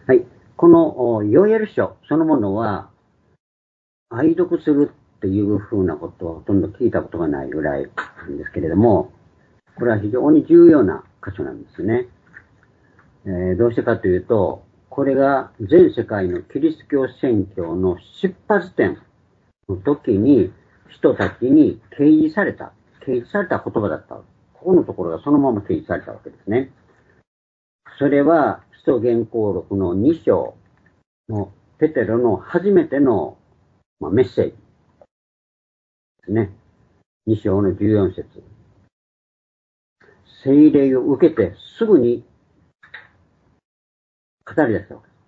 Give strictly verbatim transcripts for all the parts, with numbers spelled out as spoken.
はい。このヨエル書そのものは、愛読するっていうふうなことはほとんど聞いたことがないぐらいなんですけれども、これは非常に重要な箇所なんですね。えー、どうしてかというと、これが全世界のキリスト教宣教の出発点の時に人たちに掲示された、掲示された言葉だった。ここのところがそのまま掲示されたわけですね。それは使徒言行録のに章のペテロの初めての、まあ、メッセージですね。に章のじゅうよん節。聖霊を受けてすぐに語り出したわけです。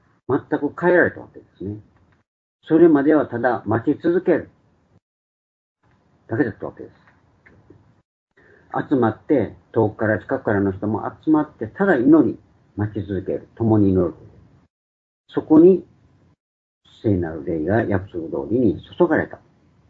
全く変えられたわけですね。それまではただ待ち続けるだけだったわけです。集まって、遠くから近くからの人も集まって、ただ祈り、待ち続ける。共に祈る。そこに、聖なる霊が約束通りに注がれた。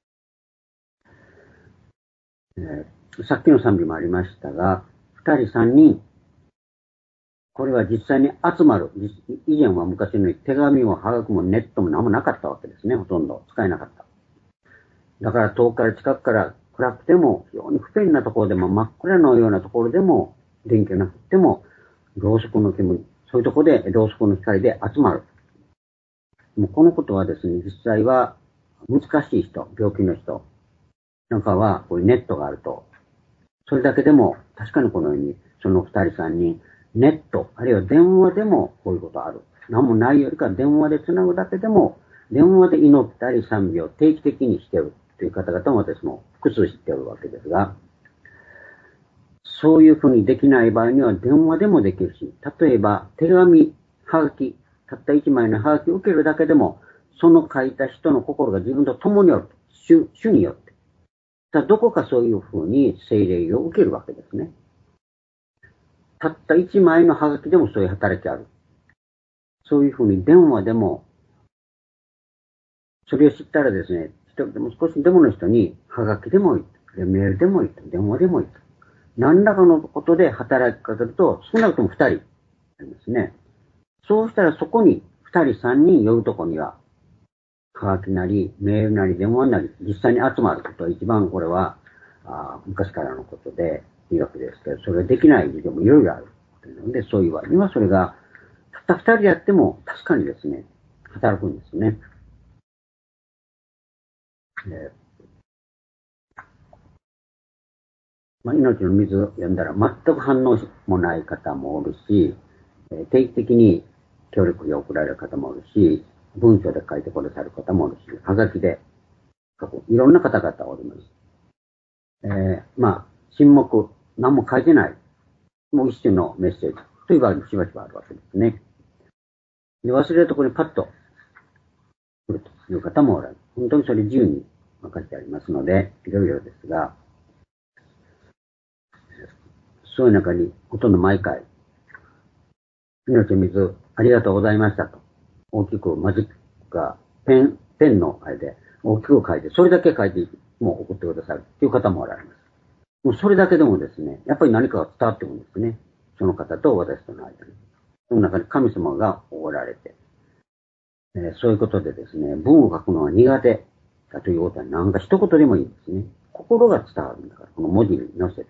えー、さっきの賛美もありましたが、二人三人、これは実際に集まる。以前は昔のように手紙もハガキもネットも何もなかったわけですね。ほとんど使えなかった。だから遠くから近くから暗くても、非常に不便なところでも、真っ暗のようなところでも、電気がなくても、ろうそくの煙、そういうところで、ろうそくの光で集まる。もうこのことはですね、実際は難しい人、病気の人なんかは、こういうネットがあると、それだけでも、確かにこのように、その二人三人、ネット、あるいは電話でもこういうことある。何もないよりか電話でつなぐだけでも、電話で祈ったり賛美を定期的にしているという方々も私も複数知っておるわけですが、そういうふうにできない場合には電話でもできるし、例えば手紙、はがき、たった一枚のはがきを受けるだけでも、その書いた人の心が自分と共におる。主、主によって。どこかそういうふうに聖霊を受けるわけですね。たった一枚のハガキでもそういう働きある。そういうふうに電話でも、それを知ったらですね、一人でも少しでもの人に、ハガキでもいい、メールでもいい、電話でもいい。何らかのことで働きかけると、少なくとも二人ですね。そうしたらそこに二人三人呼ぶとこには、ハガキなり、メールなり、電話なり、実際に集まることは一番これは、あ昔からのことでいいわけですけど、それができない事情もいろいろある。ので、そういう場合にはそれが、たった二人やっても確かにですね、働くんですね。でまあ、命の水を読んだら全く反応もない方もおるし、定期的に協力が送られる方もおるし、文章で書いてくださる方もおるし、はがきで書く。いろんな方々おります。えー、まあ、沈黙、何も書いてない。もう一種のメッセージという場合もしばしばあるわけですね。で、忘れるところにパッと来るという方もおられる。本当にそれ自由に分かってありますので、いろいろですが、そういう中にほとんど毎回、命の水ありがとうございましたと、大きくマジックがペン、ペンのあれで大きく書いて、それだけ書いてもう送ってくださるという方もおられます。もうそれだけでもですね、やっぱり何かが伝わってくるんですね。その方と私との間に。その中に神様がおられて、えー、そういうことでですね、文を書くのは苦手だということはなんか一言でもいいんですね。心が伝わるんだから、この文字に載せて。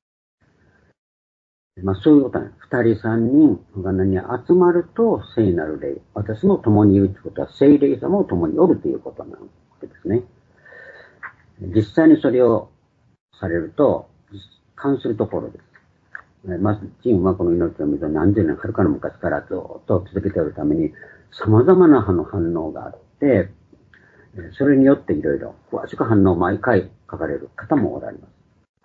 まあそういうことは、二人三人が何に集まると聖なる霊。私も共にいるということは、聖霊様も共におるということなわけですね。実際にそれをされると、関するところです。まず、チームはこの命の水を何十年、はるかの昔からずっと続けているために、様々な反応があって、それによっていろいろ詳しく反応を毎回書かれる方もおられます。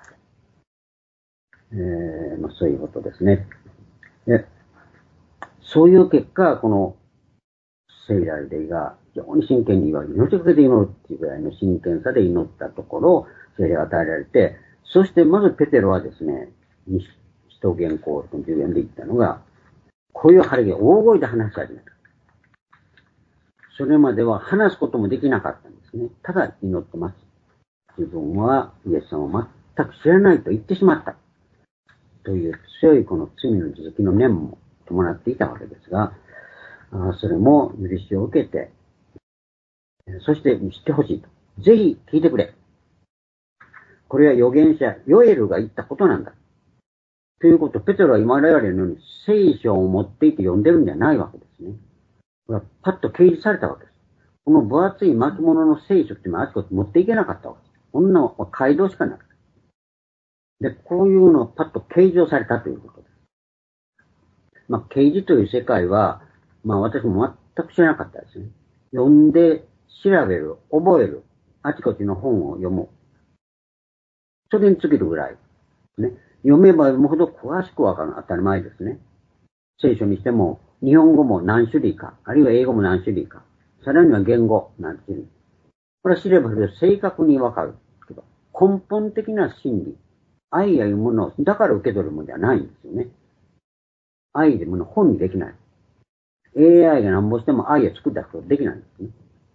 えーまあ、そういうことですね。でそういう結果、この聖来霊が非常に真剣に命をかけて祈るっていうぐらいの真剣さで祈ったところ、聖霊が与えられて、そしてまずペテロはですね、使徒言行録のじゅうよんで言ったのが、こういう晴れが大声で話し始めた。それまでは話すこともできなかったんですね。ただ祈ってます。自分はイエス様を全く知らないと言ってしまった。という強いこの罪の続きの念も伴っていたわけですが、 あそれも許しを受けて、そして知ってほしいと。ぜひ聞いてくれ。これは預言者、ヨエルが言ったことなんだ。ということを、ペテロは今我々のように聖書を持っていて読んでるんじゃないわけですね。これはパッと掲示されたわけです。この分厚い巻物の聖書っていうのはあちこち持っていけなかったわけです。こんな街道しかなくて。で、こういうのをパッと掲示をされたということです。まあ、掲示という世界は、まあ私も全く知らなかったですね。読んで、調べる、覚える、あちこちの本を読む。それに尽きるぐらい。ね。読めば読むほど詳しくわかるのは当たり前ですね。聖書にしても、日本語も何種類か、あるいは英語も何種類か、さらには言語何種類。これは知れば知るほど正確にわかるけど、根本的な真理、愛やいうものを、だから受け取るものではないんですよね。愛でもの本にできない。エーアイ がなんぼしても愛を作ったことできないんですね。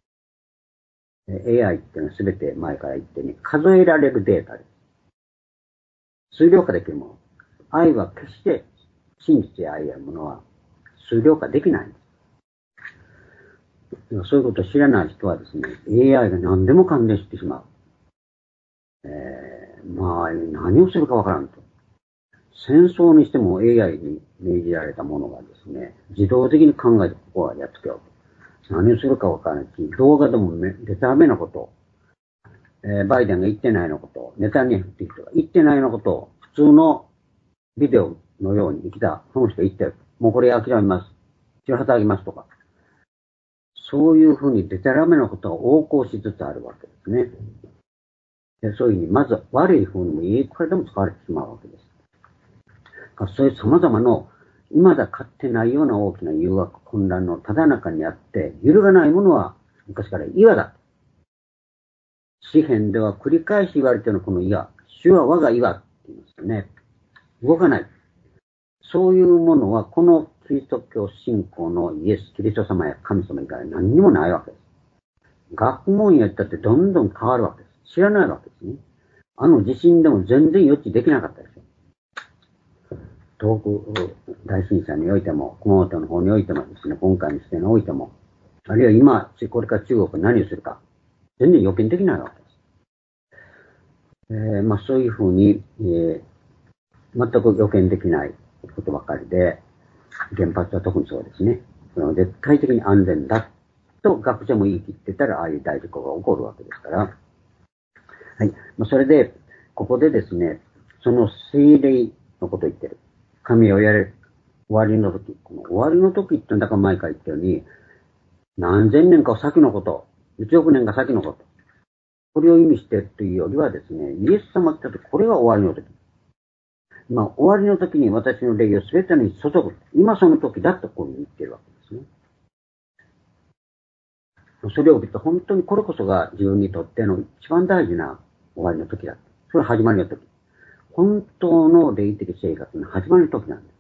エーアイ っていうのはすべて前から言ってね、数えられるデータです。数量化できるもの。愛は決して真実や愛やものは数量化できないんです。そういうことを知らない人はですね、エーアイ が何でも関連してしまう。えー、まあ、何をするかわからんと。戦争にしても エーアイ に命じられたものがですね、自動的に考えてここはやっとけよと。何をするかわからないし、動画でもデタラメなことを、えー、バイデンが言ってないのことを、ネタニヤフっていう人が言ってないのことを、普通のビデオのように生きた、その人言ってる。もうこれ諦めます。白旗あげますとか。そういうふうにデタラメなことが横行しつつあるわけですね。でそういうふうに、まず悪いふうにもいくらでも使われてしまうわけです。そういう様々な、未だ買ってないような大きな誘惑、混乱のただ中にあって、揺るがないものは昔から岩だ。詩篇では繰り返し言われているこの岩。主は我が岩って言いますよね。動かない。そういうものは、このキリスト教信仰のイエス・キリスト様や神様以外何にもないわけです。学問やったってどんどん変わるわけです。知らないわけですね。あの地震でも全然予知できなかったですよ。東北大震災においても、熊本の方においてもですね、今回にしてにおいても、あるいは今、これから中国が何をするか、全然予見できないわけです。えー、まあそういうふうに、えー、全く予見できないことばかりで、原発は特にそうですね。その絶対的に安全だと学者も言い切ってたら、ああいう大事故が起こるわけですから。はい。まあ、それで、ここでですね、その聖霊のことを言ってる。神をやれる。終わりの時。この終わりの時ってだから前から言ったように、何千年か先のこと、いちおく年か先のこと。これを意味しているというよりはですね、イエス様が来た時、これが終わりの時。まあ、終わりの時に私の霊を全てに注ぐ。今その時だとこういうふうに言ってるわけですね。それを見て本当にこれこそが自分にとっての一番大事な終わりの時だ。それは始まりの時。本当の霊的生活の始まりの時なんです。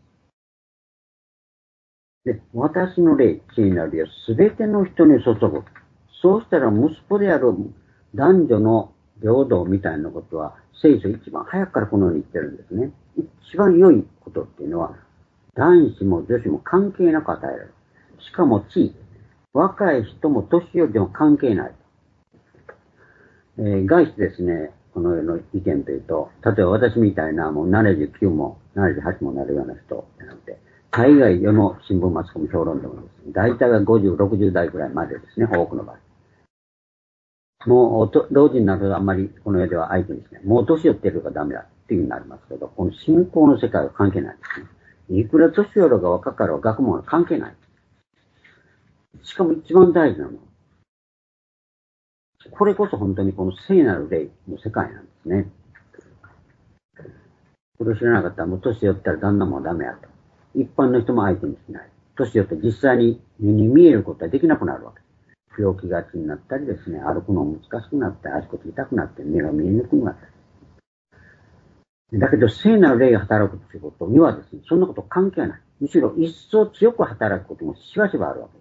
で、私の霊、知恵なる霊を全ての人に注ぐ。そうしたら息子である男女の平等みたいなことは聖書一番早くからこのように言ってるんですね。一番良いことっていうのは男子も女子も関係なく与えられる。しかも地位、若い人も年寄りでも関係ない。えー、外してですね、この世の意見というと、例えば私みたいなもうななじゅうきゅうもななじゅうはちもなるような人なので、大概世の新聞マスコミ評論でもですね、大体はごじゅう、ろくじゅう代くらいまでですね、多くの場合。もう、老人になるとあんまりこの世では相手にしない。もう年寄ってるからダメだっていうふうになりますけど、この信仰の世界は関係ないですね。いくら年寄ろうが若かろうが学問は関係ない。しかも一番大事なのは、これこそ本当にこの聖なる霊の世界なんですね。これを知らなかったらもう年寄ったら旦那もダメやと。一般の人も相手にしない。年寄って実際に目に見えることはできなくなるわけ。病気がちになったりですね、歩くの難しくなって、足腰痛くなって、目が見えにくくなったり。だけど、聖なる霊が働くということにはですね、そんなこと関係ない。むしろ一層強く働くこともしばしばあるわけです。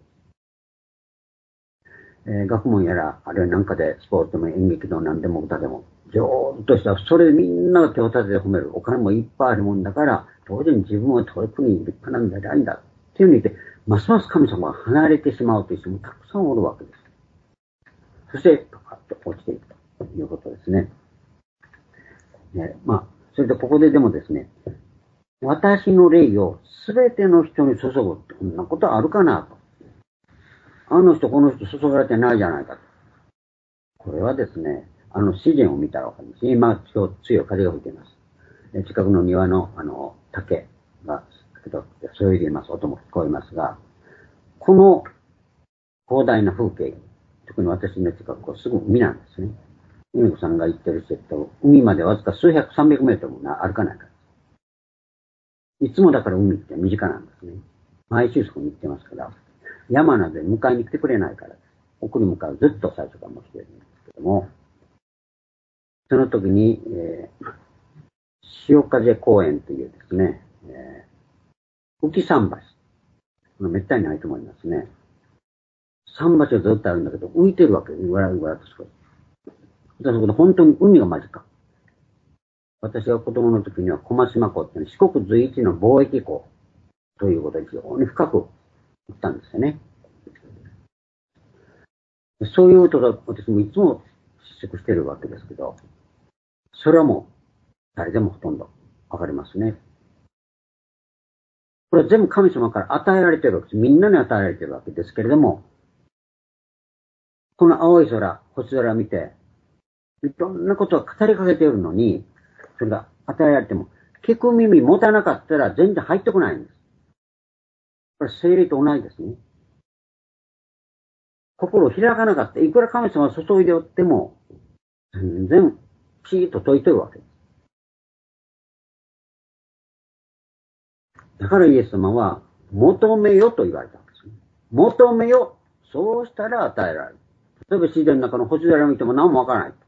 えー、学問やら、あるいはなんかでスポーツでも演劇でも何でも歌でも、上手としたら、それでみんなが手を立てて褒める。お金もいっぱいあるもんだから、当然自分は遠くに立派な偉いんだ。 っていうふうに言って、ますます神様が離れてしまうという人もたくさんおるわけです。そして、パカッと落ちていくということですね。ね、まあ、それでここででもですね、私の霊をすべての人に注ぐってこんなことあるかなと。あの人この人注がれてないじゃないかと。これはですね、あの自然を見たらわかります。今、今日強い風が吹いています。近くの庭のあの竹が、そよいでいます。音も聞こえますが、この広大な風景、特に私の近くはすぐ海なんですね。海子さんが言ってる人と、海までわずか数百、三百メートルも歩かないから。いつもだから海って身近なんですね。毎週そこに行ってますから、山などで迎えに来てくれないからです。送り迎えをずっと最初からもしているんですけども、その時に、えー、潮風公園というですね、えー、浮き桟橋。めったにないと思いますね。桟橋をずっとあるんだけど、浮いてるわけです。ぐらぐらとすごい。だから本当に海が間近。私が子供の時には小松島港っていうのは四国随一の貿易港ということで非常に深く行ったんですよね。そういうことが私もいつも接触してるわけですけど、それはもう誰でもほとんどわかりますね。これは全部神様から与えられてるわけです。みんなに与えられてるわけですけれども、この青い空、星空を見て、いろんなことを語りかけているのに、それが与えられても、聞く耳持たなかったら全然入ってこないんです。これ聖霊と同じですね。心を開かなかった。いくら神様が注いでおっても、全然ピーッと解いてるわけです。だからイエス様は、求めよと言われたんですね。求めよ。そうしたら与えられる。例えば自然の中の星空を見ても何もわからない。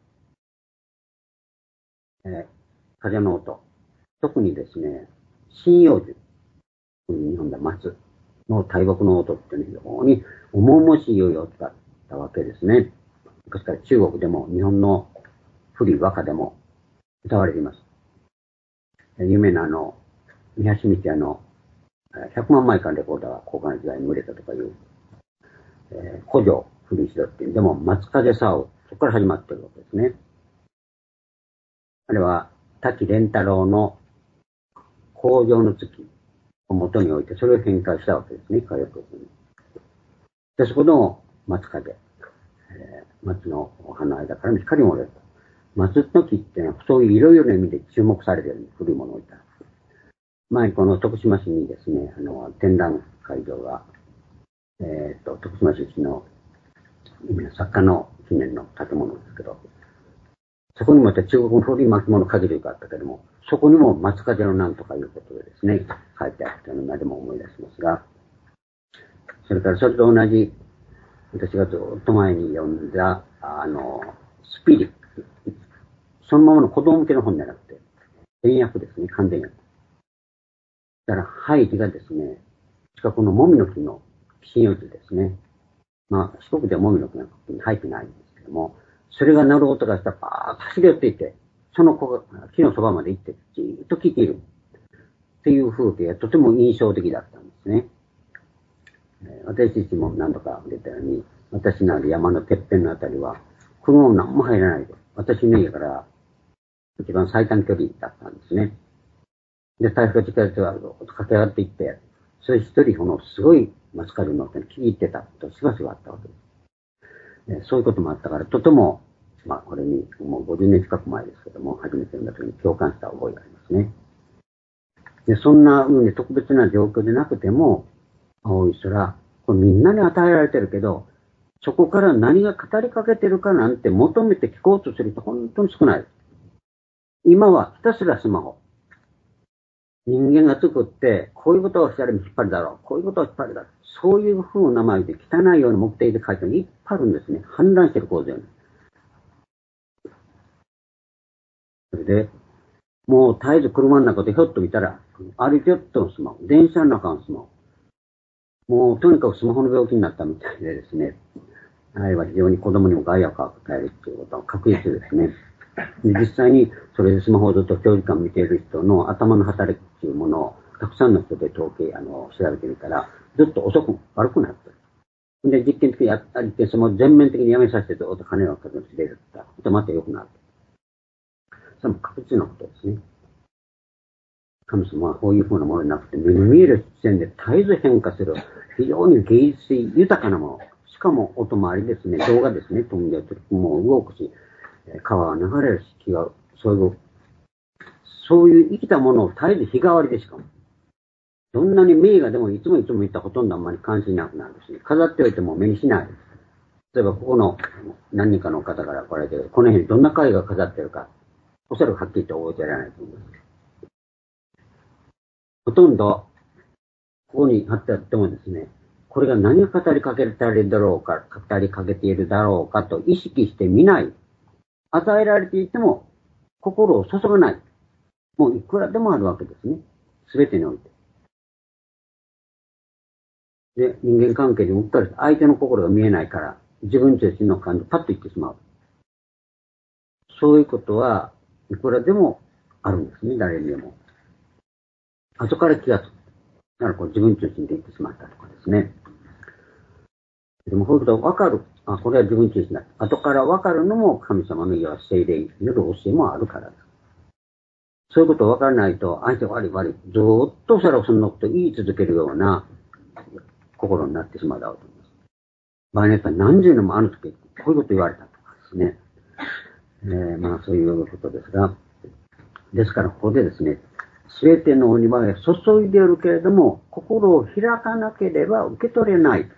えー、風の音。特にですね、針葉樹。日本では松の大木の音っていうのは非常に重々しいを使ったわけですね。昔から中国でも日本の古い和歌でも歌われています。有名なあの、三橋道屋のひゃくまん枚からレコーダーが交換時代に売れたとかいう、えー、古城古い城っていうでも松風さお、そこから始まってるわけですね。あれは滝蓮太郎の工場の月を元に置いてそれを変化したわけですね、歌謡曲に。で、そこの松風、えー、松の葉の間から光も漏れると。松の木っていうのはそういういろいろな意味で注目されているんです、古いものを置いたら。前この徳島市にですね、あの、展覧会場が、えっと、徳島市の作家の記念の建物ですけど、そこにもまた中国の古い巻物限りがあったけども、そこにも松風のなんとかいうことでですね、書いてあるというのを今でも思い出しますが、それからそれと同じ、私がずっと前に読んだ、あの、スピリッツ。そのままの子供向けの本じゃなくて、伝訳ですね、完全訳。だから、背景がですね、近くのもみの木の針葉樹ですね。まあ、四国ではもみの木の木に生えてないんですけども、それが鳴る音がしたら、バーッと走り寄っていて、その子が木のそばまで行って、じーっと聞いている。っていう風景がとても印象的だったんですね。私自身も何度か出たように、私のある山のてっぺんのあたりは、車も何も入らないで、私の家から一番最短距離だったんですね。で、台風が近づいては駆け上がっていって、それ一人このすごい松風の音に聞いてたとしばしばあったわけです。そういうこともあったから、とても、まあこれにもうごじゅうねん近く前ですけども、初めて読んだ時に共感した覚えがありますね。で、そんな風に特別な状況でなくても、青い空、これみんなに与えられてるけど、そこから何が語りかけてるかなんて求めて聞こうとする人本当に少ない。今はひたすらスマホ。人間が作って、こういうことをしたら引っ張るだろう。こういうことを引っ張るだろう。そういう風な名前で汚いような目的で書いてるのいっぱいあるんですね。氾濫してる構図よね。それで、もう絶えず車の中でひょっと見たら、歩いてよっとのスマホ。電車の中のスマホ。もうとにかくスマホの病気になったみたいでですね。あれは非常に子供にも害悪を与えるということは確実ですね。実際にそれでスマホをずっと長時間見ている人の頭の働きというものをたくさんの人で統計、あの、調べてみたら、ずっと遅く、悪くなってる。で、実験的にやったりって、その全面的にやめさせてずっと金をかけて入れるった。また良くなる。それも確実なことですね。神様はこういうふうなものになくて、目に見える視線で絶えず変化する、非常に芸術性豊かなもの。しかも音回りですね、動画ですね、飛んでる、もう動くし、川は流れるし、気が、そういう、そういう生きたものを絶えず日替わりでしかも。どんなに名画でもいつもいつも言ったらほとんどあんまり関心なくなるし、飾っておいても目にしない。例えばここの何人かの方から来られて、この辺どんな絵画飾ってるか、おそらくはっきりと覚えていられないと思います。ほとんど、ここに貼ってあってもですね、これが何を語りかけているだろうか、語りかけているだろうかと意識してみない。与えられていても心を注がない。もういくらでもあるわけですね。すべてにおいて。で、人間関係でうっかり相手の心が見えないから、自分中心の感情パッと言ってしまう。そういうことはいくらでもあるんですね、誰にでも。後から気がつく。だからこう自分中心で言ってしまったとかですね。でもこういうことがわかる。あ、これは自分中心だ。後からわかるのも神様のいわ精霊による教えもあるからです。そういうことをわからないと、相手悪い悪い。ずーっとそれをそんなこと言い続けるような心になってしまうだろうと思います。場合によっては何十年もあの時、こういうこと言われたとかですね。えー、まあそういうことですが。ですからここでですね、全てのお庭へ注いでいるけれども、心を開かなければ受け取れない。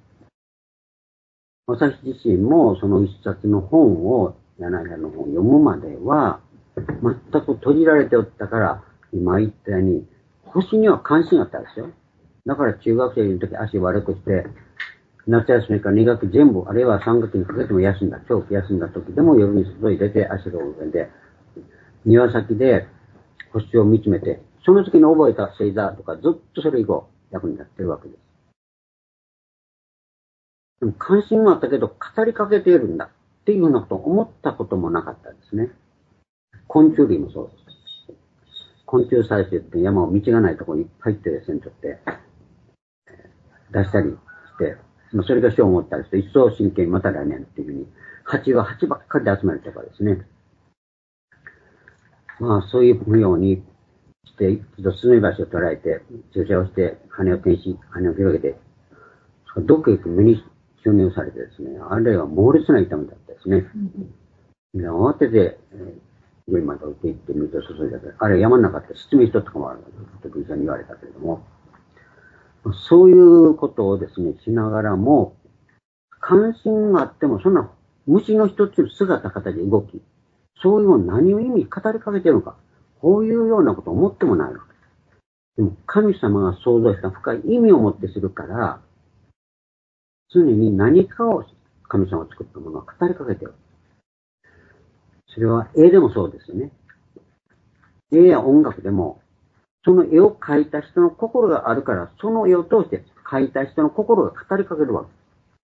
私自身もその一冊の本を、柳原の本を読むまでは、全く閉じられておったから、今言ったように、星には関心があったんですよ。だから中学生の時足悪くして、夏休みからに学期全部、あるいはさん学期にかけても休んだ、長期休んだ時でも夜に外に出て足が上で、庭先で星を見つめて、その時に覚えた星座とかずっとそれ以降役に立ってるわけです。でも関心はあったけど語りかけているんだっていうようなことを思ったこともなかったですね。昆虫類もそうです。昆虫採集って山を道がないところにいっぱい行ってですね、取って出したりして、それが賞を持ったりして、一層真剣にまた来年っていうふうに、蜂は蜂ばっかりで集めるとかですね。まあそういうようにして、一度スズメバチを捉えて、注射をして、羽を転し、羽を広げて、どっか行く目に注入されてですね、あれは猛烈な痛みだったですね。うん、で慌てて、えー、上まで置いていって水を注いだけど、あれ山の中って失明しとったかもあると医者に言われたけれども、そういうことをですね、しながらも、関心があっても、そんな虫の一つの姿、形、動き、そういうのを何を意味語りかけているのか、こういうようなことを思ってもないわけです。でも神様が創造した深い意味を持ってするから、常に何かを神様が作ったものは語りかけている。それは絵でもそうですよね。絵や音楽でも、その絵を描いた人の心があるから、その絵を通して描いた人の心が語りかけるわ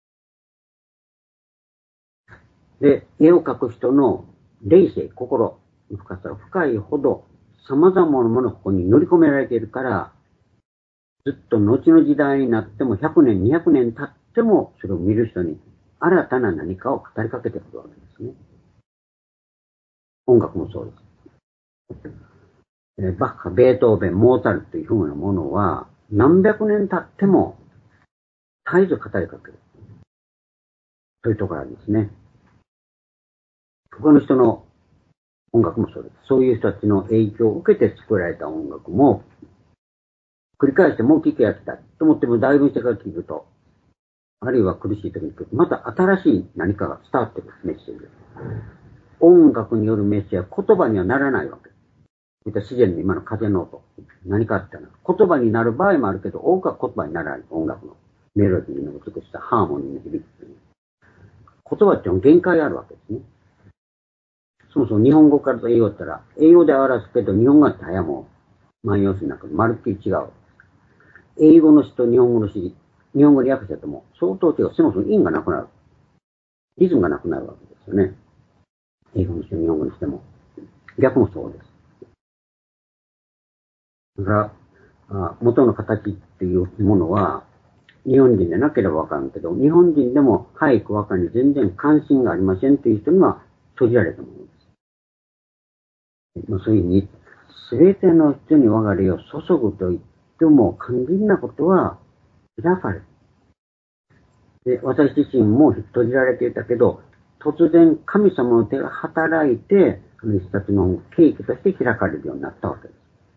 けです。で、絵を描く人の霊性、心の深さが深いほど、様々なものがここに乗り込められているから、ずっと後の時代になってもひゃくねん、にひゃくねん経っても、それを見る人に新たな何かを語りかけてくるわけですね。音楽もそうです。バッハ、ベートーベン、モーツァルトというふうなものは、何百年経っても絶えず語りかける。そういうところありますね。他の人の音楽もそうです。そういう人たちの影響を受けて作られた音楽も、繰り返してもう聴けやったと思ってもだいぶしてから聴くと、あるいは苦しい時に聴くと、また新しい何かが伝わってくるメッセージです。音楽によるメッセージは言葉にはならないわけです。自然の今の風の音、何かあったら言葉になる場合もあるけど、多くは言葉にならない音楽のメロディーの美しさ、ハーモニーの響き。言葉っていうのは限界があるわけですね。そもそも日本語からと英語だったら、英語で表すけど日本語だったらもう万葉集なんかまるっきり違う。英語の詩と日本語の詩、日本語に訳してても相当違う。そもそも韻がなくなる。リズムがなくなるわけですよね。英語の詩、日本語にしても。逆もそうです。だから、 あ元の形っていうものは、日本人でなければわからんけど、日本人でも俳句和歌に全然関心がありませんという人には閉じられたものです。まあ、そういうふうに、すべての人に我が霊を注ぐと言っても、肝心なことは開かれる。で、私自身も閉じられていたけど、突然神様の手が働いて、あの一冊の契機として開かれるようになったわけです。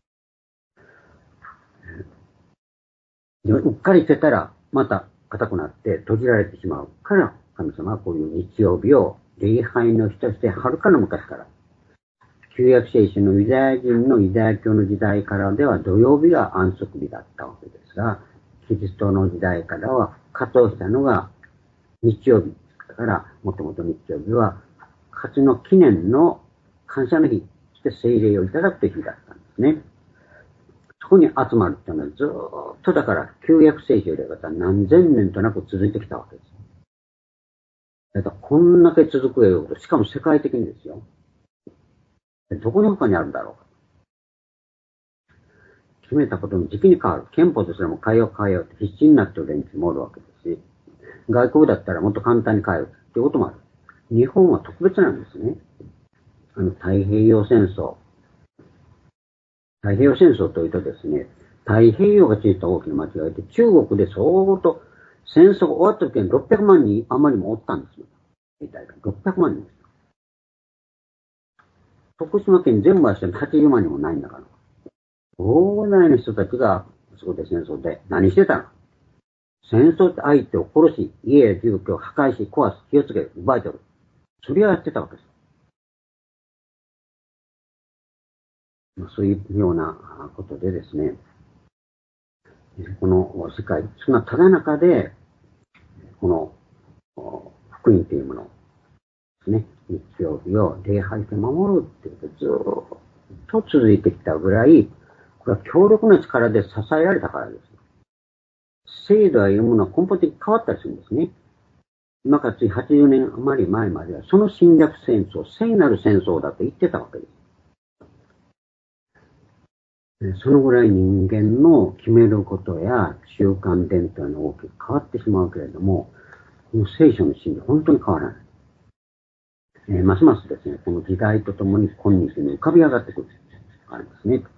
でうっかりしてたら、また硬くなって閉じられてしまうから、神様はこういう日曜日を礼拝の日としてはるかの昔から、旧約聖書のユダヤ人のユダヤ教の時代からでは土曜日が安息日だったわけですが、キリストの時代からは活動したのが日曜日だから、もともと日曜日は復活の記念の感謝の日として聖霊をいただくという日だったんですね。そこに集まるっていうのはずーっとだから旧約聖書で方何千年となく続いてきたわけです。だからこんだけ続くようと、しかも世界的にですよ。どこに他にあるんだろうか。決めたことの時期に変わる。憲法とすれも変えよう変えようって必死になってる連中もおるわけですし、外国だったらもっと簡単に変えるっていうこともある。日本は特別なんですね。あの、太平洋戦争。太平洋戦争というとですね、太平洋がついた大きな間違いで、中国で相当戦争が終わった時にろっぴゃくまんにん余りもおったんですよ。ろっぴゃくまんにんです。徳島県全部はしてはちじゅうまんにんもないんだから。大勢の人たちがそこで戦争で何してたの？戦争って相手を殺し、家や住居を破壊し、壊す、気をつける、奪い取る。それをやってたわけです。まあ、そういうようなことでですね、この世界、そんなただ中で、この福音というものですね、日曜日を礼拝して守るっていうことずっと続いてきたぐらい、これは強力な力で支えられたからです。制度やいうものは根本的に変わったりするんですね。今からついはちじゅうねん余り前までは、その侵略戦争、聖なる戦争だと言ってたわけです。そのぐらい人間の決めることや習慣伝統の大きく変わってしまうけれども、この聖書の真理は本当に変わらない。えー、ますますですね、この時代とともに今日に浮かび上がってくるあるんですね。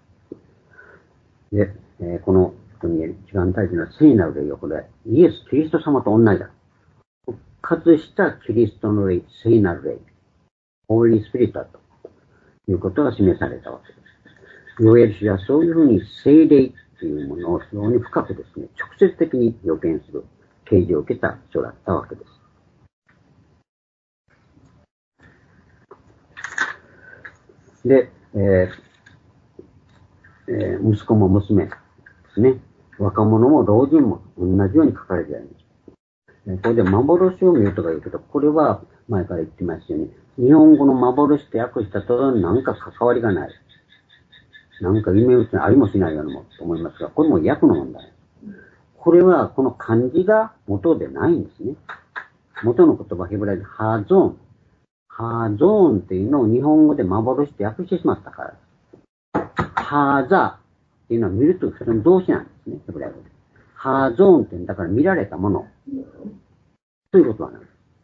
で、えー、この人に一番大事な聖なる霊をこれ、イエス・キリスト様と同じだ。復活したキリストの霊、聖なる霊、ホーリースピリットだということが示されたわけです。ヨエル氏はそういうふうに聖霊というものを非常に深くですね、直接的に予見する啓示を受けた人だったわけです。で、えーえー、息子も娘ですね、若者も老人も同じように書かれてあります。これで幻を見るとか言うけど、これは前から言ってますように、日本語の幻と訳したとなんか関わりがない。なんか夢打ちにありもしないようなものと思いますが、これも訳の問題。これはこの漢字が元でないんですね。元の言葉、ヘブライでハーゾーン。ハーゾーンっていうのを日本語で幻って訳してしまったから。ハーザーっていうのは見るという普通の動詞なんですね、ヘブライ語で。ハーゾーンってだから見られたもの。ということはない。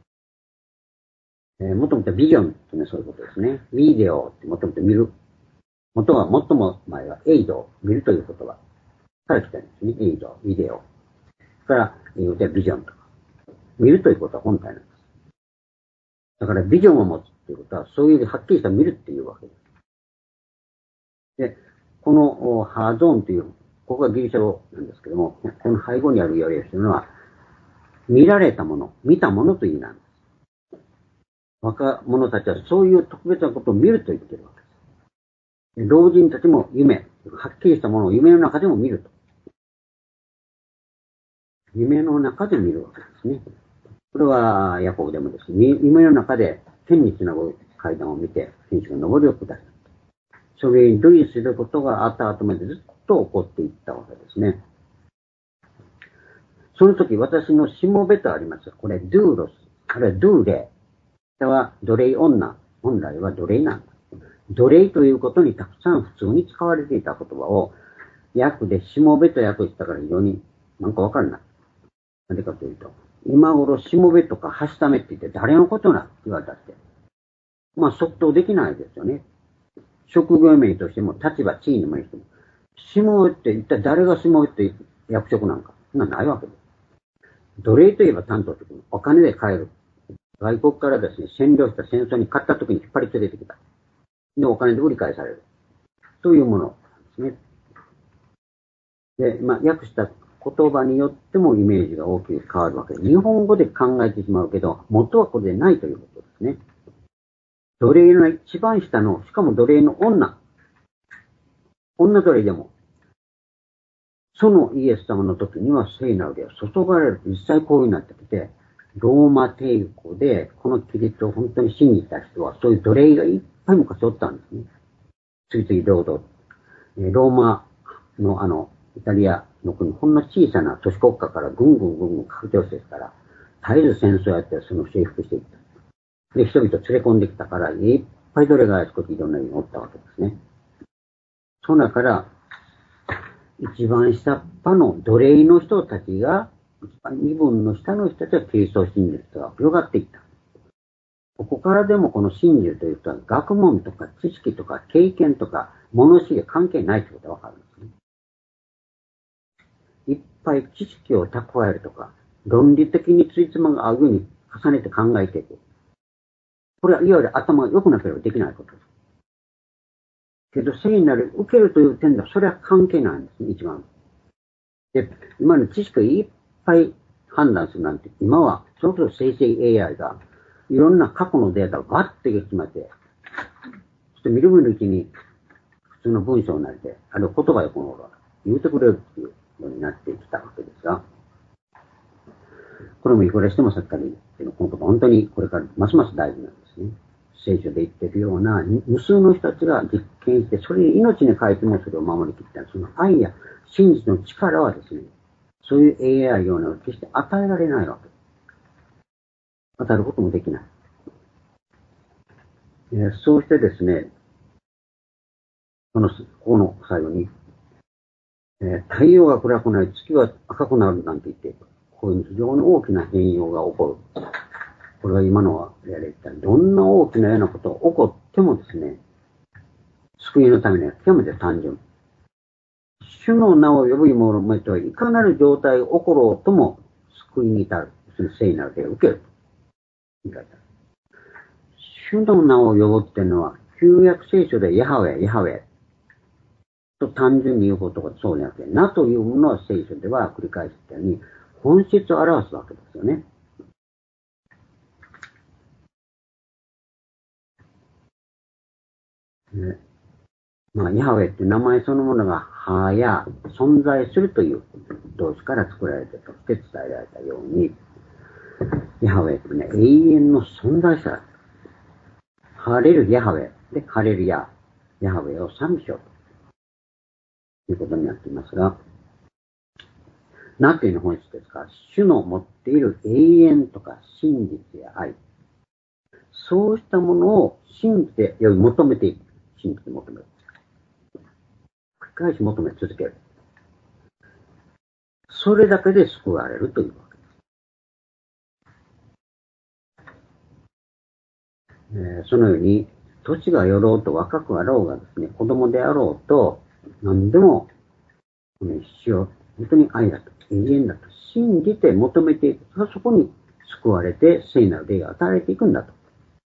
えー、もともとビジョンっていうのはそういうことですね。ビデオってもともと見る。元は、最も前はエイド、見るという言葉から来たんですね。エイド、ビデオ。それから、英語ではビジョンとか。見るということは本体なんです。だからビジョンを持つということは、そういうはっきりした見るっていうわけです。で、このハーゾーンという、ここがギリシャ語なんですけども、この背後にあるよりというのは、見られたもの、見たものという意味なんです。若者たちはそういう特別なことを見ると言っているわけです。老人たちも夢、はっきりしたものを夢の中でも見ると。夢の中で見るわけですね。これはヤコブでもですね、夢の中で天につなぐ階段を見て、天使が登りを下った。それに類することがあった後までずっと起こっていったわけですね。その時、私のしもべとあります。これ、ドゥーロス。あるいはドゥーレイ。これは奴隷女。本来は奴隷なんだ。奴隷ということにたくさん普通に使われていた言葉を、 訳でしもべと訳したから非常になんかわかんない。なんでかというと、今頃しもべとかはしためって言って誰のことなって言われたって。まあ即答できないですよね。職業名としても立場、地位にもいい人も。しもべって一体誰がしもべって役職なんか。そんなないわけです。奴隷といえば担当的にお金で買える。外国からですね、占領した戦争に勝った時に引っ張り連れてきた。で、お金で売り買いされる。というものですね。で、まあ、訳した言葉によってもイメージが大きく変わるわけで、日本語で考えてしまうけど、元はこれでないということですね。奴隷の一番下の、しかも奴隷の女。女奴隷でも、そのイエス様の時には聖なる霊が注がれる。実際こういう風になってきて、ローマ帝国でこのキリストを本当に信じた人は、そういう奴隷がいっぱい昔おったんですね。次々労働。ローマのあの、イタリアの国、ほんの小さな都市国家からぐんぐんぐんぐん拡張してきたら、絶えず戦争やってその征服していった。で、人々連れ込んできたから、いっぱい奴隷があちこちいろんな家におったわけですね。その中から、一番下っ端の奴隷の人たちが、一番二分の下の人たちはキリストを信じる人が広がっていった。ここからでもこの信じるという人は学問とか知識とか経験とか物知り関係ないということがわかるんですね。いっぱい知識を蓄えるとか、論理的についつまが合うように重ねて考えていく。これはいわゆる頭が良くなければできないことです。けど、聖なる受けるという点ではそれは関係ないんですね、一番。で、今の知識をいっぱい判断するなんて、今はそれこそ生成 エーアイ がいろんな過去のデータをバッて決めて、そして見る見るうちに普通の文章になって、あるいは言葉でこの言うてくれるっていうようになってきたわけですが、これもいくらしてもさっきから言ってるこのこと本当にこれからますます大事なんですね。聖書で言ってるような無数の人たちが実験して、それに命に変えてもそれを守りきった、その愛や真実の力はですね、そういう エーアイ ようなのを決して与えられないわけ。与えることもできない。えー、そうしてですね、この、ここの最後に、えー、太陽が暗くなり、月は赤くなるなんて言って、こういう非常に大きな変容が起こる。これは今のはやれたどんな大きなようなことが起こってもですね、救いのためには極めて単純。主の名を呼ぶ者めとはいかなる状態が起ころうとも救いに至る。その聖なる手を受ける。主の名を呼ぶっていうのは、旧約聖書でヤハウェ、ヤハウェと単純に言うことがそうじゃなくて、名というものは聖書では繰り返したように、本質を表すわけですよね。ね、まあ、ヤハウェって名前そのものが、はや、存在するという動詞から作られてとして伝えられたように、ヤハウェってね、永遠の存在者。ハレルヤハウェで、ハレルヤ、ヤハウェを賛美しようということになっていますが、何というの本質ですか？主の持っている永遠とか真実や愛。そうしたものを信じて、より求めていく。信じて求める。繰り返し求め続ける。それだけで救われるというわけです。えー、そのように、年がよろうと若くあろうがですね、子供であろうと、何でも、この一生、本当に愛だと、永遠だと信じて求めていく。そこに救われて聖なる霊が与えられていくんだと。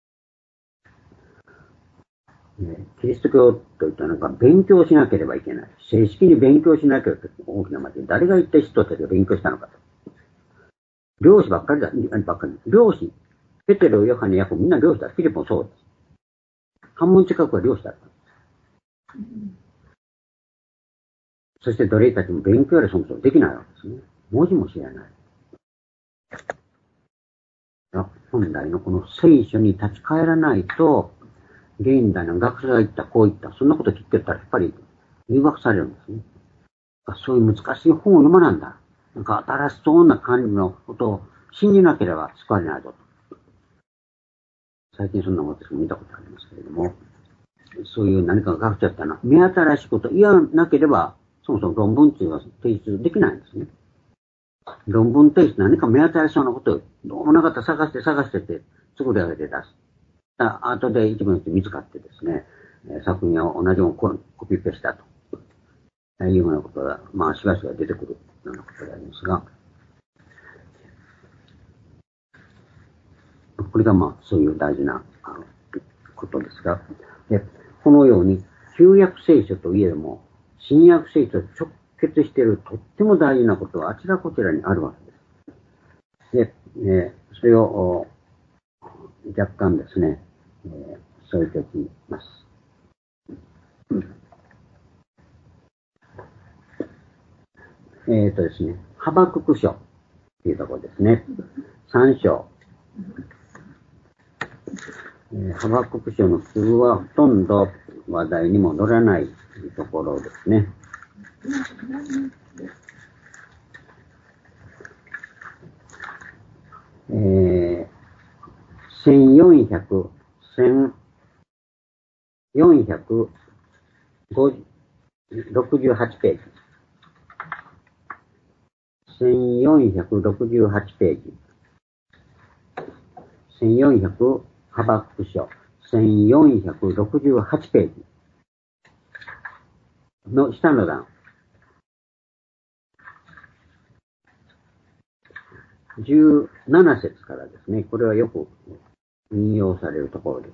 ね、キリスト教といったらなんか勉強しなければいけない。正式に勉強しなければ大きな間違い。誰が一体人たちが勉強したのかと。漁師ばっかりだ、ばっかり。漁師。ペテロ、ヨハネ、ヤコブ、みんな漁師だ。フィリポもそうです。半分近くは漁師だった。そして奴隷たちも勉強よりそもそもできないわけですね。文字も知らない。本来のこの聖書に立ち返らないと、現代の学者が言った、こう言った、そんなこと聞いてたらやっぱり誘惑されるんですね。そういう難しい本を読まなんだ。なんか新しそうな感じのことを信じなければ救われないぞと。最近そんなこと私も見たことありますけれども、そういう何か学者だったら、目新しいこと言わなければそもそも論文っていうのは提出できないんですね。論文提出何か目当たりそうなことをどうもなかったら探して探してって作り上げて出す。あ後で一部の人見つかってですね、作品を同じようにコピペしたというようなことが、まあしばしば出てくるようなことでありますが、これがまあそういう大事なことですが、でこのように旧約聖書といえども、新約聖書と直結しているとっても大事なことはあちらこちらにあるわけです。で、えー、それを若干ですね、えー、添えておきます。えっとですね、ハバクク書というところですね。さん章。えー、ハバクク書の普通はほとんど話題にも乗らないところですね。えー、せんよんひゃく、せんよんひゃくろくじゅうはちページ。せんよんひゃくろくじゅうはちページ。せんよんひゃくハバクク書。せんよんひゃくろくじゅうはちページの下の段。じゅうなな節からですね。これはよく引用されるところです。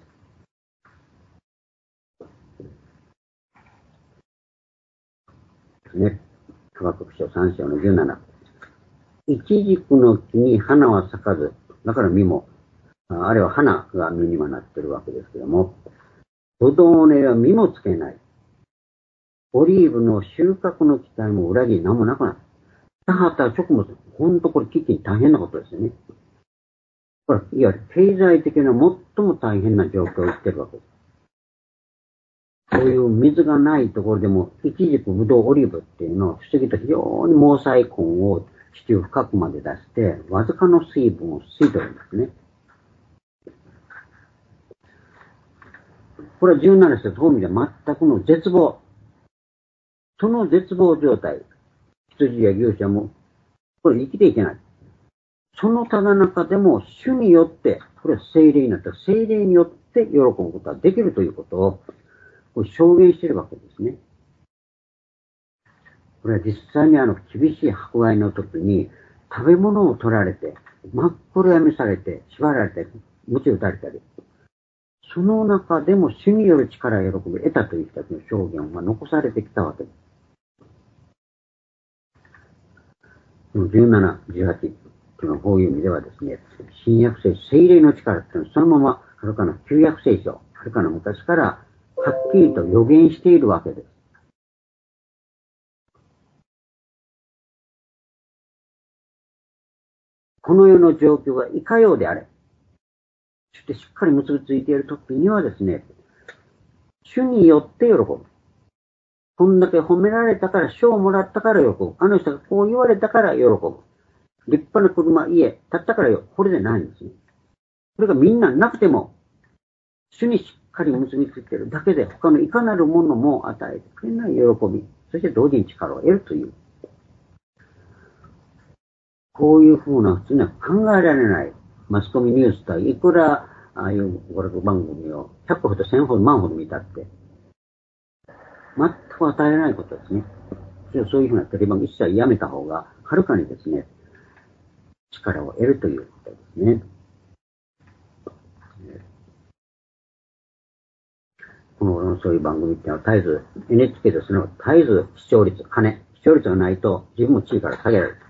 ね。ハバクク書さん章のじゅうなな。イチジクの木に花は咲かず、だから実も、あれは花が実にはなっているわけですけども、ブドウの枝は実もつけない。オリーブの収穫の期待も裏切り何もなくなる。田畑食物、ほんとこれ危機大変なことですよね。これ、いわゆる経済的な最も大変な状況を言ってるわけです。そういう水がないところでも、イチジク、ブドウ、オリーブっていうのは不思議と非常に毛細根を地中深くまで出して、わずかの水分を吸い取るんですね。これはじゅうなな節と意味で全くの絶望。その絶望状態、羊や牛舎も、これ生きていけない。そのただ中でも、主によって、これは聖霊になったら、聖霊によって喜ぶことができるということを、これ証言しているわけですね。これは実際にあの厳しい迫害の時に、食べ物を取られて、真っ黒闇されて、縛られて、鞭打たれたり、その中でも主による力や喜びを得たという人たちの証言が残されてきたわけです。じゅうなな、じゅうはちというこういう意味ではですね、新約聖書、聖霊の力っていうのはそのまま、はるかの旧約聖書、はるかの昔からはっきりと予言しているわけです。この世の状況がいかようであれ、そしてしっかり結びついているときにはですね、主によって喜ぶ。こんだけ褒められたから、賞をもらったから喜ぶ。あの人がこう言われたから喜ぶ。立派な車、家、建ったからよ。これでないんですね。これがみんななくても、主にしっかり結びついているだけで、他のいかなるものも与えてくれない喜び、そして同時に力を得るという。こういうふうな普通には考えられないマスコミニュースといくら、ああいう娯楽番組をひゃっぽほどせんほど万ほど見たって、全く与えられないことですね。そういうふうなテレビ番組一切やめた方が、はるかにですね、力を得るということですね。この、そういう番組っていうのは絶えず、エヌエイチケー ですね、絶えず視聴率、金、視聴率がないと自分も地位から下げられる。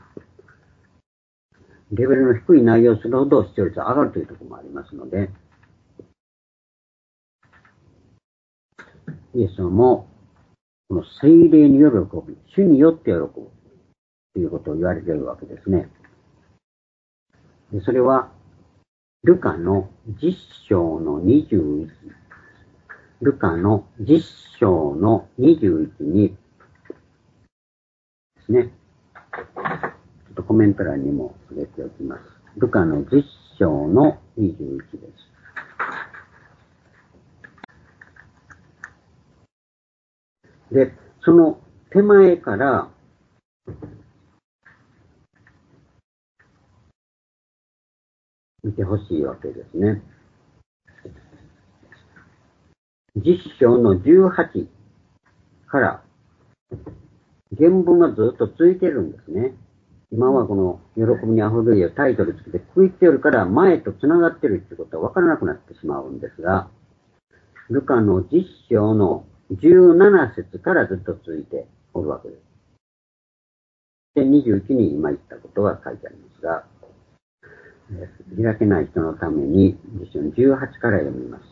レベルの低い内容をするほど視聴率が上がるというところもありますので、イエスも、この聖霊による喜び、主によって喜ぶということを言われているわけですね。でそれは、ルカのじゅっ章のにじゅういち、ルカのじゅっ章のにじゅういちにですね。ちょっとコメント欄にも入れておきます。ルカのじゅっ章のにじゅういちです。で、その手前から見てほしいわけですね。実章のじゅうはちから原文がずっと続いてるんですね。今はこの喜びにあふれるタイトルつけて区切ってるから前と繋がってるってことは分からなくなってしまうんですが、ルカの実章のじゅうなな節からずっと続いておるわけです。で、にじゅういちに今言ったことが書いてありますが、開けない人のために実章のじゅうはちから読みます。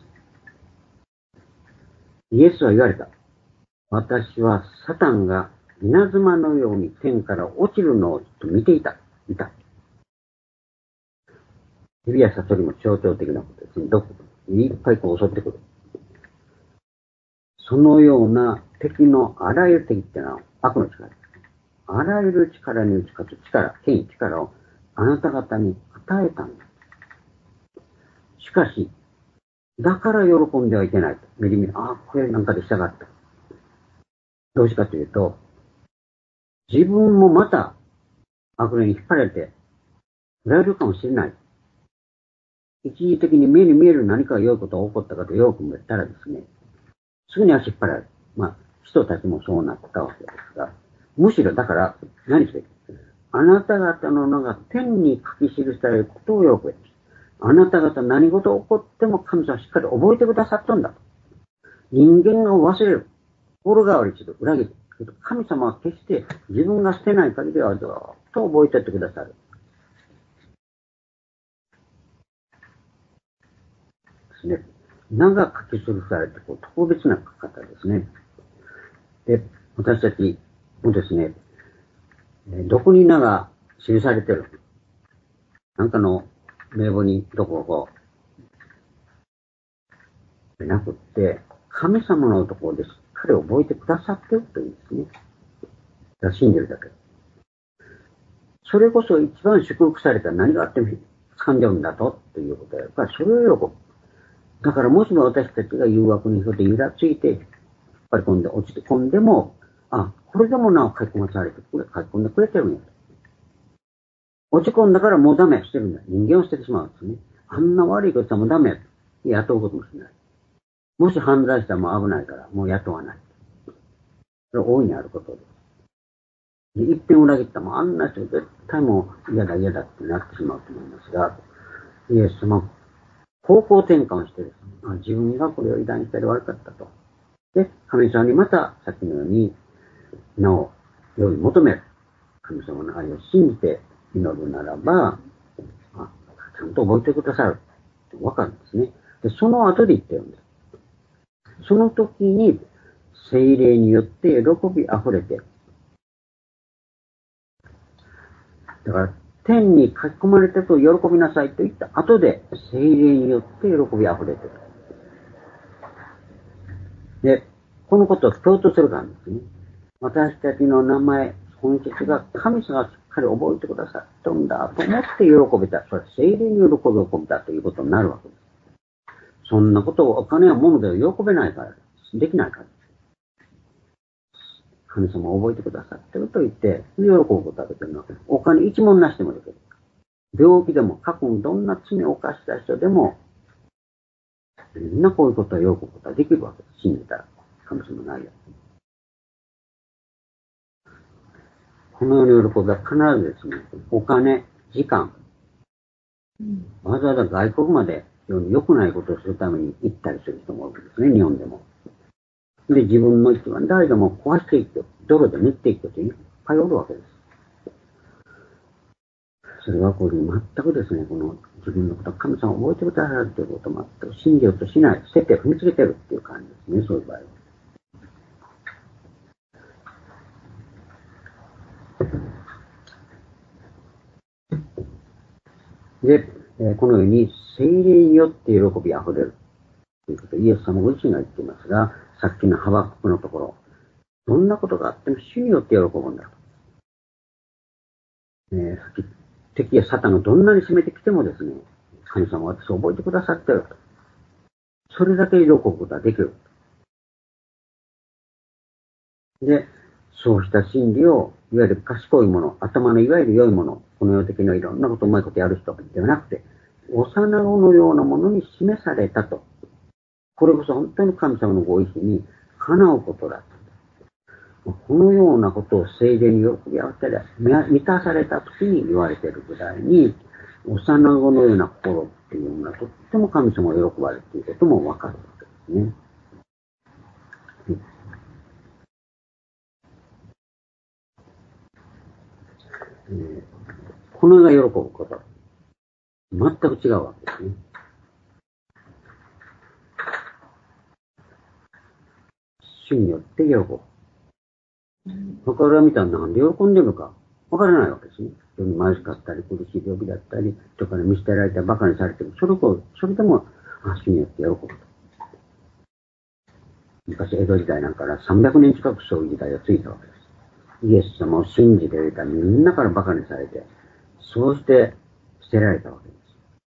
イエスは言われた。私はサタンが稲妻のように天から落ちるのをと見ていた。いた。蛇やサソリも象徴的なことですね。どこいっぱいこう襲ってくる。そのような敵のあらゆる敵ってのは悪の力です。あらゆる力に打ち勝つ力、権威、力をあなた方に与えたんだ。しかし、だから喜んではいけないと。メリメリ、ああ、これなんかでしたかった。どうしかというと、自分もまた悪霊に引っ張られて、られるかもしれない。一時的に目に見える何かが良いことが起こったかとよく見たらですね、すぐに足引っ張られる。まあ、人たちもそうなったわけですが、むしろだから、何して、あなた方の名が天に書き記されることを喜べ。あなた方何事起こっても神様はしっかり覚えてくださったんだと。人間が忘れる。心変わりする。裏切る。神様は決して自分が捨てない限りはずっと覚えておってくださる。ですね。名が書き記されてこう特別な書き方ですね。で、私たちもですね、どこに名が記されてるなんかの名簿にどここでなくって、神様のところでしっかり覚えてくださってるというんですね。信じるだけ。それこそ一番祝福された何があっても掴んじゃうんだと、ということやから、それを喜ぶ。だからもしも私たちが誘惑によって揺らついて、引っ張り込んで落ちて込んでも、あ、これでもなお書き込まされて、これ書き込んでくれてるんや。落ち込んだからもうダメしてるんだ。人間を捨ててしまうんですね。あんな悪いことはもうダメや。雇うこともしない。もし犯罪したらもう危ないから、もう雇わない。それは大いにあることです。で、一遍裏切ったらもうあんな人絶対もう嫌だ嫌だってなってしまうと思いますが、イエス様、方向転換をしてですね、あ、自分がこれを偉大にしたり悪かったと。で、神様にまた、さっきのように、名をより求める。神様の愛を信じて祈るならば、あ、ちゃんと覚えてくださる。わかるんですね。で、その後で言ってるんです。その時に、聖霊によって喜び溢れて、だから、天に書き込まれたと喜びなさいと言った後で、聖霊によって喜び溢れてる。で、このことを共通するからですね。私たちの名前、本質が神様がしっかり覚えてくださったんだと思って喜べた。それは聖霊に喜びを込めたということになるわけです。そんなことをお金や物では喜べないからです。できないからです。神様を覚えてくださってると言って、喜ぶことができるのは、お金一文なしでもできる。病気でも、過去にどんな罪を犯した人でも、みんなこういうことを喜ぶことができるわけです。信じたら。神様の愛を。このような喜びは必ずですね、お金、時間、わざわざ外国まで良くないことをするために行ったりする人もいるんですね、日本でも。で、自分の一番誰でも壊していく、泥で塗っていくといっぱいおるわけです。それはこれ全くですね、この自分のことは神様を覚えてくださるということを全く信じようとしない、捨てて踏みつけてるっていう感じですね、そういう場合は。で、えー、このように聖霊によって喜びあふれるということをイエス様ご自身が言っていますが、さっきのハバククのところ、どんなことがあっても主によって喜ぶんだと。えー、さっき敵やサタンがどんなに攻めてきてもですね、神様は私を覚えてくださっていると。それだけ喜ぶことができる。で、 そうした真理を、いわゆる賢いもの、頭のいわゆる良いもの、この世的ないろんなことうまいことやる人ではなくて、幼子のようなものに示されたと。これこそ本当に神様のご意志にかなうことだと。このようなことを聖霊に喜び合わせれば、満たされた時に言われているぐらいに、幼子のような心っていうのがとっても神様を喜ばれるということもわかるわけですね。えー、この世が喜ぶこと、全く違うわけですね。主によって喜ぶ。他から見たらなんで喜んでるのかわからないわけですね。人に貧しかったり、苦しい病気だったり、人から見捨てられたり、馬鹿にされてる。それを、それでも、あ、主によって喜ぶと。昔、江戸時代なんかからさんびゃくねん近くそういう時代がついたわけです。イエス様を信じていたみんなから馬鹿にされて、そうして捨てられたわけです。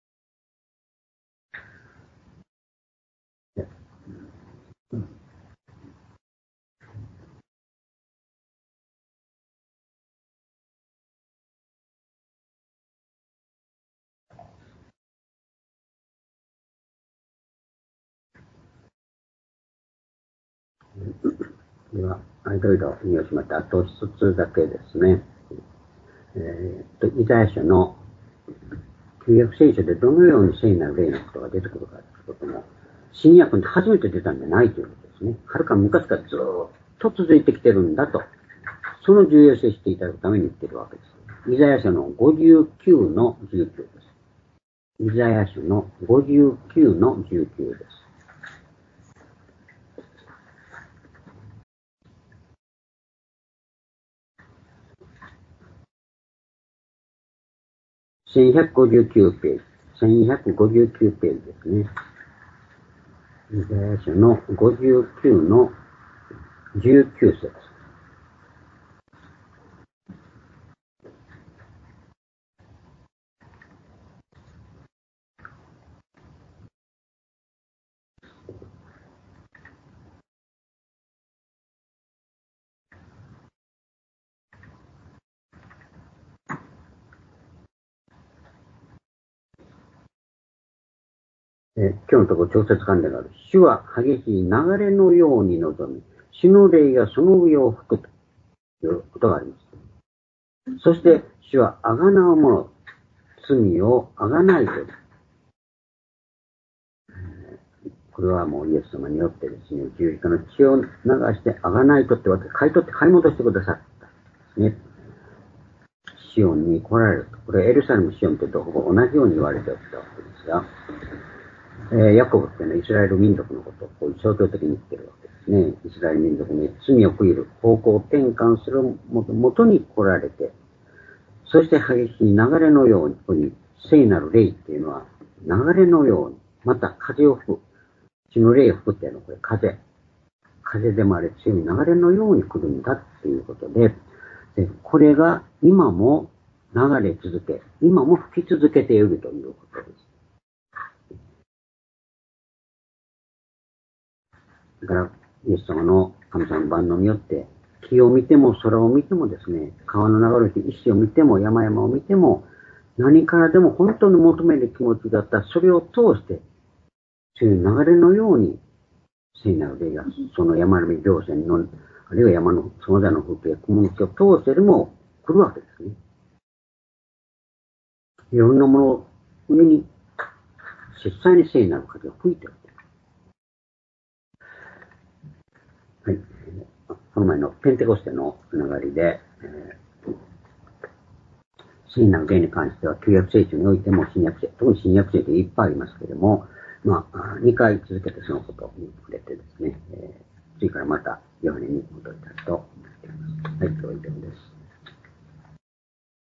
では、いろいろ引用しました。あと一つだけですね。えー、とイザヤ書の旧約聖書でどのように聖なる霊のことが出てくるかということも、新約に初めて出たんじゃないということですね。はるか昔からずっと続いてきてるんだと、その重要性を知っていただくために言っているわけです。イザヤ書のごじゅうきゅうのじゅうきゅうです。イザヤ書のごじゅうきゅうのじゅうきゅうです。せんひゃくごじゅうきゅうページ。せんひゃくごじゅうきゅうページですね。イザヤ書のごじゅうきゅうのじゅうきゅう節。え今日のところ調節関連がある。主は激しい流れのように望み、主の霊がその上を吹くということがあります。そして主はあがなう者、罪をあがないと。これはもうイエス様によってですね、十字架の血を流してあがないとってわけで、買い取って買い戻してくださったんですね。シオンに来られると。これエルサレムシオンとほぼ同じように言われておったわけですが、えー、ヤコブっていうのはイスラエル民族のことをこういう象徴的に言ってるわけですね。イスラエル民族に罪を悔いる、方向を転換するもとに来られて、そして激しい流れのように、ここに聖なる霊っていうのは流れのように、また風を吹く、血の霊を吹くっていうのはこれ風。風でもあれ強い流れのように来るんだっていうことで、でこれが今も流れ続け、今も吹き続けているということです。だから、イエス様の神様の万能によって、木を見ても空を見てもですね、川の流れる石を見ても山々を見ても、何からでも本当に求める気持ちがあったら、それを通して、そういう流れのように、聖なる霊が、その山並み稜線の、あるいは山のその他の風景、雲道を通してでも来るわけですね。いろんなものを上に、実際に聖なる風が吹いてる。はい。この前のペンテコステのつながりで、えー、聖なる霊に関しては旧約聖書においても新約聖書、特に新約聖書でいっぱいありますけれども、まあ、にかい続けてそのことに触れてですね、えー、次からまたヨハネに戻りたいと思っています。はい、今日は以上です。